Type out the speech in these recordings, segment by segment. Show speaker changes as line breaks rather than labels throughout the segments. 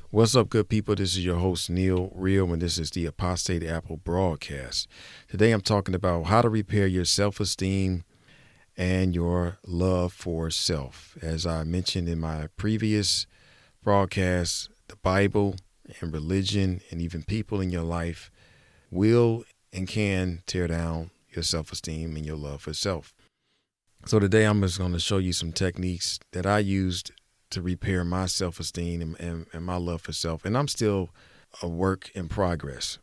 What's up, good people? This is your host, Neil Real, and this is the Apostate Apple broadcast. Today I'm talking about how to repair your self-esteem and your love for self. As I mentioned in my previous broadcast, the Bible and religion and even people in your life will and can tear down your self-esteem and your love for self. So today I'm just going to show you some techniques that I used to repair my self-esteem and my love for self. And I'm still a work in progress.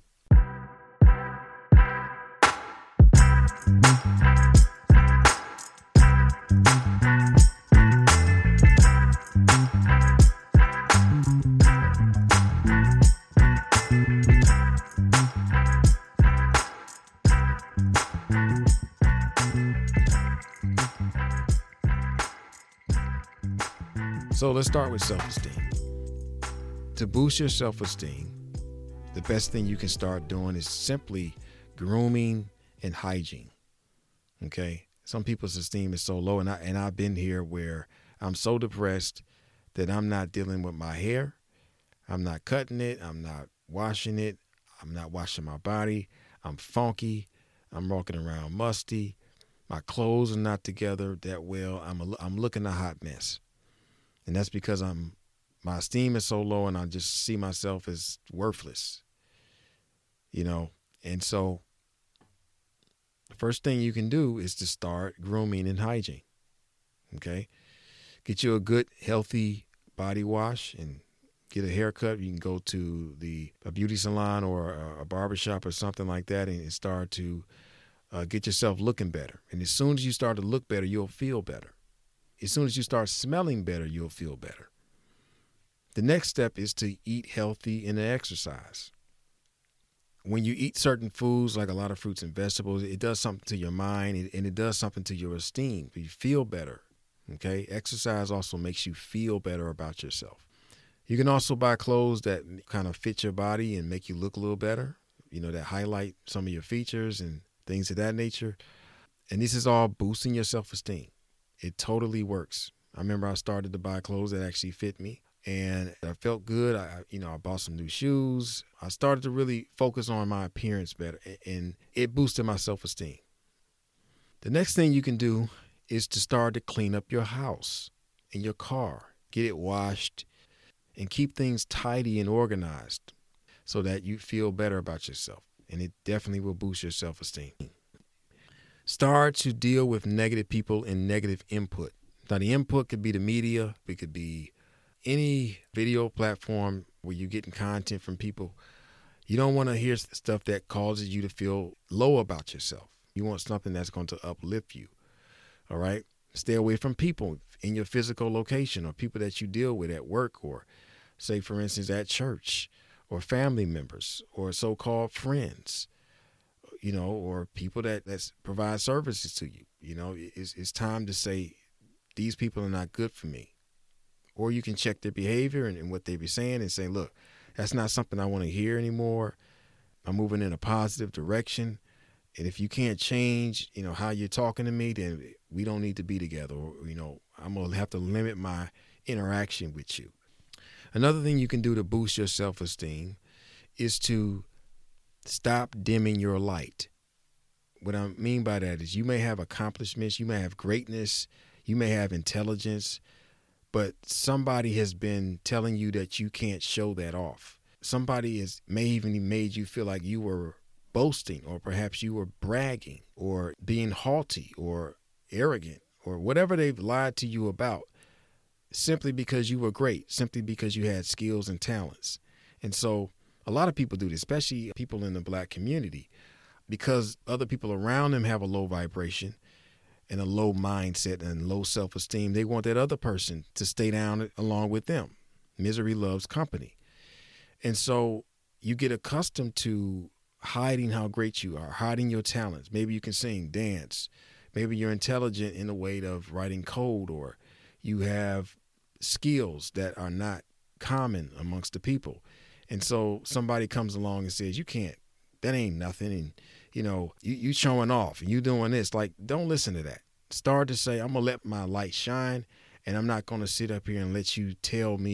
So let's start with self-esteem. To boost your self-esteem, the best thing you can start doing is simply grooming and hygiene. Okay? Some people's esteem is so low, and I've been here where I'm so depressed that I'm not dealing with my hair. I'm not cutting it. I'm not washing it. I'm not washing my body. I'm funky. I'm walking around musty. My clothes are not together that well. I'm looking a hot mess. And that's because my esteem is so low and I just see myself as worthless, And so the first thing you can do is to start grooming and hygiene, okay? Get you a good, healthy body wash and get a haircut. You can go to a beauty salon or a barbershop or something like that and start to get yourself looking better. And as soon as you start to look better, you'll feel better. As soon as you start smelling better, you'll feel better. The next step is to eat healthy and exercise. When you eat certain foods, like a lot of fruits and vegetables, it does something to your mind and it does something to your esteem. You feel better, okay? Exercise also makes you feel better about yourself. You can also buy clothes that kind of fit your body and make you look a little better, that highlight some of your features and things of that nature. And this is all boosting your self-esteem. It totally works. I remember I started to buy clothes that actually fit me and I felt good. I bought some new shoes. I started to really focus on my appearance better and it boosted my self-esteem. The next thing you can do is to start to clean up your house and your car. Get it washed and keep things tidy and organized so that you feel better about yourself. And it definitely will boost your self-esteem. Start to deal with negative people and negative input. Now, the input could be the media. It could be any video platform where you're getting content from people. You don't want to hear stuff that causes you to feel low about yourself. You want something that's going to uplift you. All right? Stay away from people in your physical location or people that you deal with at work or, say, for instance, at church or family members or so-called friends. Or people that provide services to you. It's time to say, these people are not good for me. Or you can check their behavior and what they be saying and say, look, that's not something I want to hear anymore. I'm moving in a positive direction. And if you can't change, how you're talking to me, then we don't need to be together. Or, I'm going to have to limit my interaction with you. Another thing you can do to boost your self-esteem is to stop dimming your light. What I mean by that is you may have accomplishments, you may have greatness, you may have intelligence, but somebody has been telling you that you can't show that off. Somebody may even made you feel like you were boasting or perhaps you were bragging or being haughty or arrogant or whatever they've lied to you about simply because you were great, simply because you had skills and talents. And so a lot of people do this, especially people in the Black community, because other people around them have a low vibration and a low mindset and low self-esteem. They want that other person to stay down along with them. Misery loves company. And so you get accustomed to hiding how great you are, hiding your talents. Maybe you can sing, dance. Maybe you're intelligent in the way of writing code, or you have skills that are not common amongst the people. And so somebody comes along and says, you can't, that ain't nothing. And, you showing off and you doing this. Like, don't listen to that. Start to say, I'm going to let my light shine and I'm not going to sit up here and let you tell me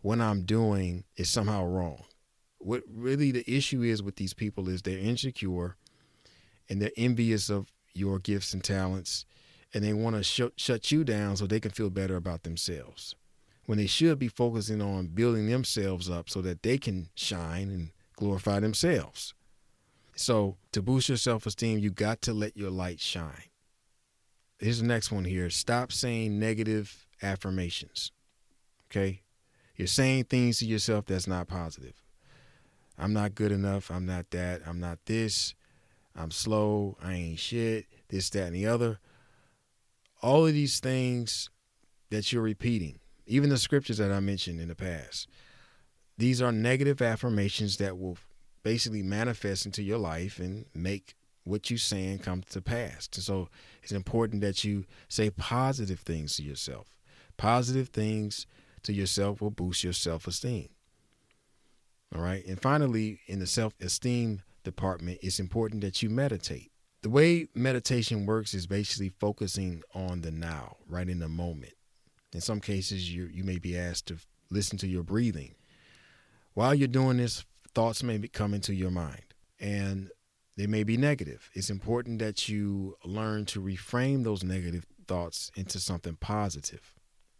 what I'm doing is somehow wrong. What really the issue is with these people is they're insecure and they're envious of your gifts and talents, and they want to shut you down so they can feel better about themselves, when they should be focusing on building themselves up so that they can shine and glorify themselves. So to boost your self-esteem, you got to let your light shine. Here's the next one here. Stop saying negative affirmations. Okay? You're saying things to yourself that's not positive. I'm not good enough. I'm not that. I'm not this. I'm slow. I ain't shit. This, that, and the other. All of these things that you're repeating, even the scriptures that I mentioned in the past, these are negative affirmations that will basically manifest into your life and make what you're saying come to pass. So it's important that you say positive things to yourself. Positive things to yourself will boost your self-esteem. All right. And finally, in the self-esteem department, it's important that you meditate. The way meditation works is basically focusing on the now, right in the moment. In some cases, you may be asked to listen to your breathing. While you're doing this, thoughts may come into your mind, and they may be negative. It's important that you learn to reframe those negative thoughts into something positive.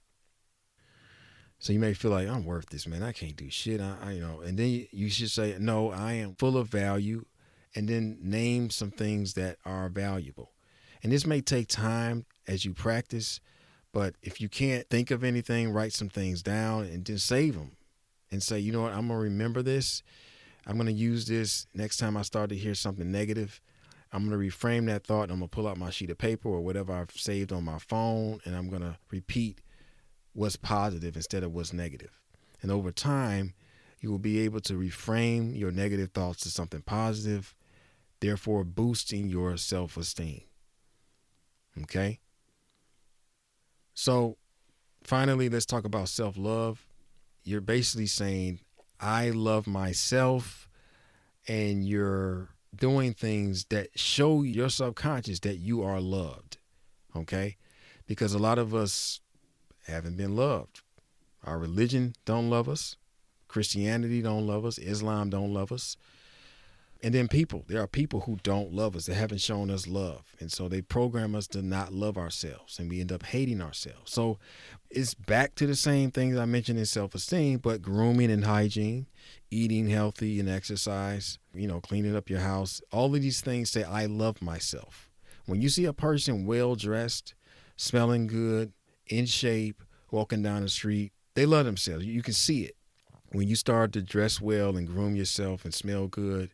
So you may feel like, I'm worthless, man. I can't do shit. And then you should say, no, I am full of value, and then name some things that are valuable. And this may take time as you practice, but if you can't think of anything, write some things down and just save them and say, you know what, I'm going to remember this. I'm going to use this next time I start to hear something negative. I'm going to reframe that thought, and I'm going to pull out my sheet of paper or whatever I've saved on my phone, and I'm going to repeat what's positive instead of what's negative. And over time, you will be able to reframe your negative thoughts to something positive, therefore boosting your self-esteem. Okay? So finally, let's talk about self-love. You're basically saying, I love myself, and you're doing things that show your subconscious that you are loved. Okay? Because a lot of us haven't been loved. Our religion don't love us. Christianity don't love us. Islam don't love us. And then there are people who don't love us. They haven't shown us love. And so they program us to not love ourselves, and we end up hating ourselves. So it's back to the same things I mentioned in self-esteem, but grooming and hygiene, eating healthy and exercise, cleaning up your house. All of these things say, I love myself. When you see a person well-dressed, smelling good, in shape, walking down the street, they love themselves. You can see it. When you start to dress well and groom yourself and smell good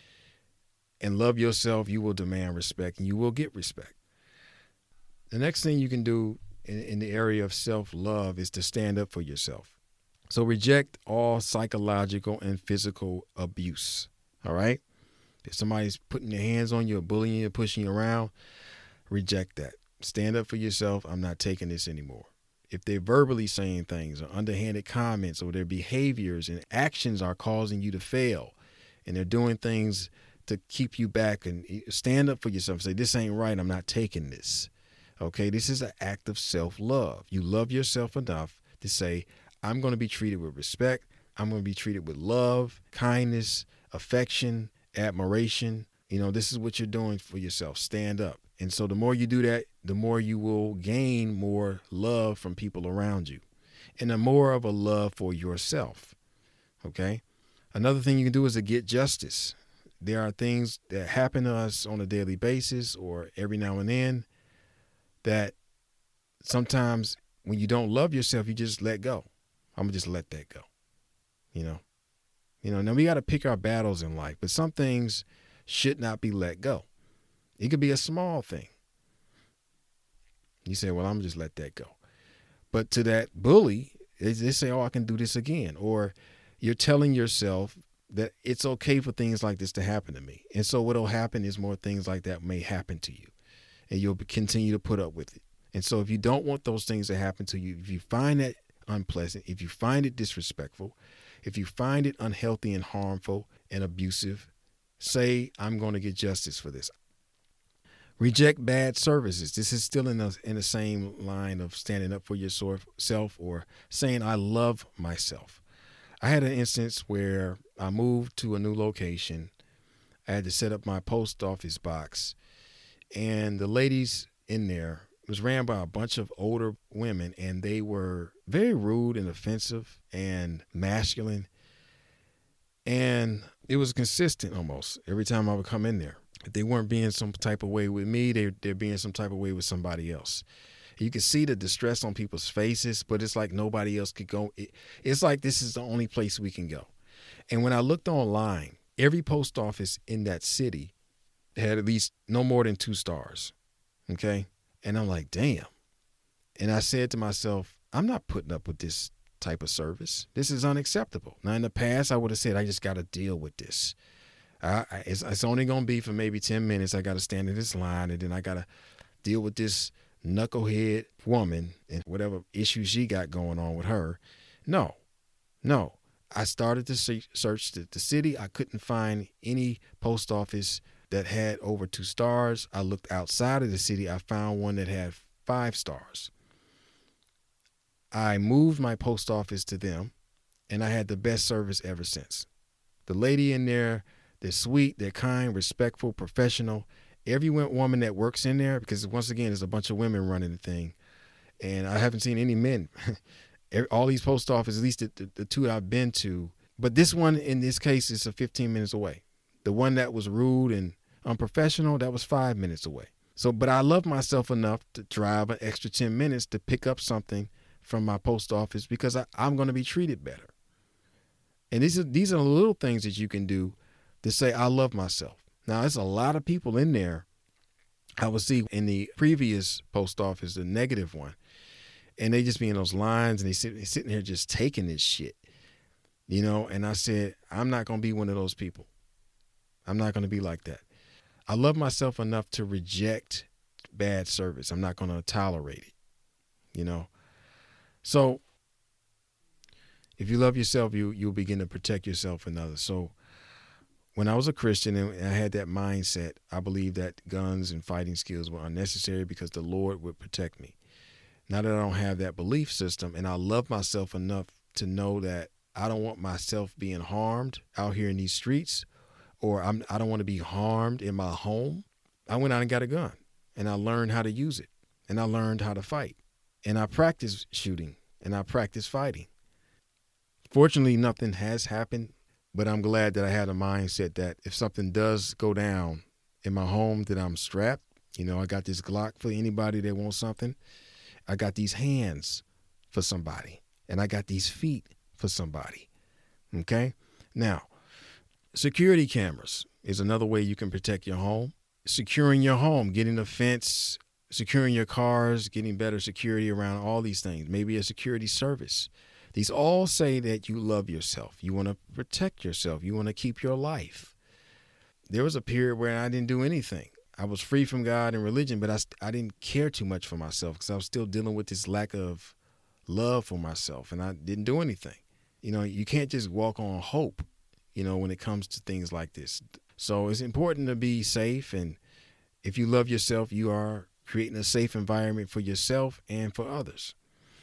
and love yourself, you will demand respect, and you will get respect. The next thing you can do in the area of self-love is to stand up for yourself. So reject all psychological and physical abuse. All right? If somebody's putting their hands on you or bullying you, pushing you around, reject that. Stand up for yourself. I'm not taking this anymore. If they're verbally saying things or underhanded comments, or their behaviors and actions are causing you to fail, and they're doing things to keep you back, and stand up for yourself. Say, this ain't right. I'm not taking this. Okay, this is an act of self-love. You love yourself enough to say, I'm going to be treated with respect. I'm going to be treated with love, kindness, affection, admiration. This is what you're doing for yourself. Stand up. And so the more you do that, the more you will gain more love from people around you, and the more of a love for yourself. Okay. Another thing you can do is to get justice. There are things that happen to us on a daily basis or every now and then that sometimes when you don't love yourself, you just let go. I'm going to just let that go. Now we got to pick our battles in life, but some things should not be let go. It could be a small thing. You say, well, I'm just let that go. But to that bully, they say, oh, I can do this again. Or you're telling yourself that it's okay for things like this to happen to me. And so what'll happen is more things like that may happen to you, and you'll continue to put up with it. And so if you don't want those things to happen to you, if you find that unpleasant, if you find it disrespectful, if you find it unhealthy and harmful and abusive, say, I'm going to get justice for this. Reject bad services. This is still in the same line of standing up for yourself or saying, I love myself. I had an instance where I moved to a new location. I had to set up my post office box, and the ladies in there, it was ran by a bunch of older women, and they were very rude and offensive and masculine. And it was consistent almost every time I would come in there. If they weren't being some type of way with me, they're being some type of way with somebody else. You can see the distress on people's faces, but it's like nobody else could go. It's like this is the only place we can go. And when I looked online, every post office in that city had at least no more than 2 stars. Okay. And I'm like, damn. And I said to myself, I'm not putting up with this type of service. This is unacceptable. Now, in the past, I would have said, I just got to deal with this. It's only going to be for maybe 10 minutes. I got to stand in this line, and then I got to deal with this knucklehead woman and whatever issue she got going on with her. No. I started to search the city. I couldn't find any post office that had over 2 stars. I looked outside of the city. I found one that had 5 stars. I moved my post office to them, and I had the best service ever since. The lady in there, they're sweet, they're kind, respectful, professional. Every woman that works in there, because once again, there's a bunch of women running the thing, and I haven't seen any men. All these post offices, at least the 2 I've been to, but this one in this case is 15 minutes away. The one that was rude and unprofessional, that was 5 minutes away. So, but I love myself enough to drive an extra 10 minutes to pick up something from my post office because I'm going to be treated better. And these are the little things that you can do to say, I love myself. Now, there's a lot of people in there. I would see in the previous post office, the negative one, and they just be in those lines and they sitting here just taking this shit, and I said, I'm not going to be one of those people. I'm not going to be like that. I love myself enough to reject bad service. I'm not going to tolerate it, So if you love yourself, you'll begin to protect yourself and others. So when I was a Christian and I had that mindset, I believed that guns and fighting skills were unnecessary because the Lord would protect me. Now that I don't have that belief system, and I love myself enough to know that I don't want myself being harmed out here in these streets, or I don't want to be harmed in my home, I went out and got a gun, and I learned how to use it, and I learned how to fight, and I practiced shooting, and I practiced fighting. Fortunately, nothing has happened, but I'm glad that I had a mindset that if something does go down in my home, that I'm strapped. I got this Glock for anybody that wants something. I got these hands for somebody, and I got these feet for somebody. Okay? Now, security cameras is another way you can protect your home. Securing your home, getting a fence, securing your cars, getting better security around all these things. Maybe a security service. These all say that you love yourself. You want to protect yourself. You want to keep your life. There was a period where I didn't do anything. I was free from God and religion, but I didn't care too much for myself because I was still dealing with this lack of love for myself, and I didn't do anything. You can't just walk on hope, when it comes to things like this. So it's important to be safe, and if you love yourself, you are creating a safe environment for yourself and for others.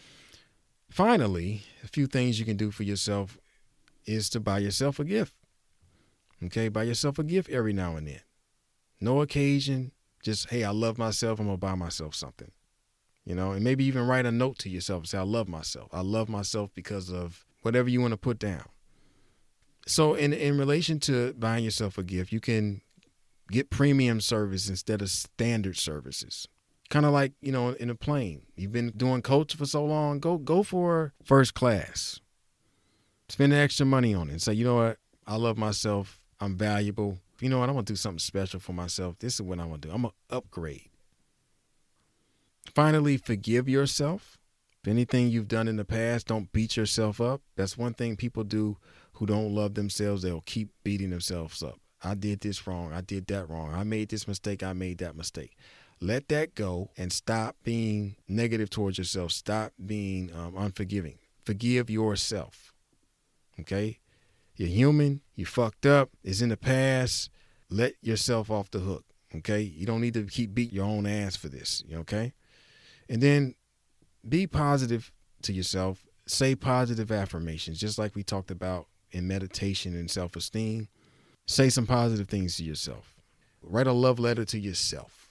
Finally, a few things you can do for yourself is to buy yourself a gift. Okay, buy yourself a gift every now and then. No occasion, just, hey, I love myself, I'm going to buy myself something. And maybe even write a note to yourself and say, I love myself. I love myself because of whatever you want to put down. So in relation to buying yourself a gift, you can get premium service instead of standard services. Kind of like, in a plane. You've been doing coach for so long, go for first class. Spend the extra money on it and say, you know what? I love myself. I'm valuable. You know what? I want to do something special for myself. This is what I want to do. I'm going to upgrade. Finally, forgive yourself. If anything you've done in the past, don't beat yourself up. That's one thing people do who don't love themselves. They'll keep beating themselves up. I did this wrong. I did that wrong. I made this mistake. I made that mistake. Let that go and stop being negative towards yourself. Stop being unforgiving. Forgive yourself. Okay? You're human. You fucked up. It's in the past. Let yourself off the hook. Okay? You don't need to keep beating your own ass for this. Okay? And then be positive to yourself. say positive affirmations, just like we talked about in meditation and self-esteem. Say some positive things to yourself. Write a love letter to yourself.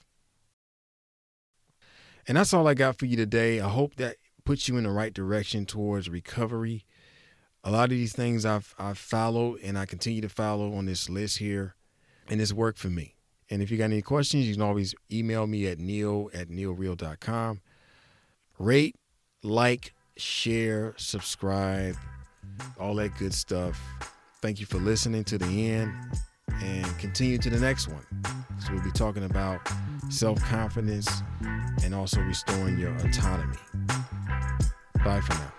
And that's all I got for you today. I hope that puts you in the right direction towards recovery. A lot of these things I've followed and I continue to follow on this list here, and it's worked for me. And if you got any questions, you can always email me at neil@neilreal.com. Rate, like, share, subscribe, all that good stuff. Thank you for listening to the end, and continue to the next one. So we'll be talking about self-confidence and also restoring your autonomy. Bye for now.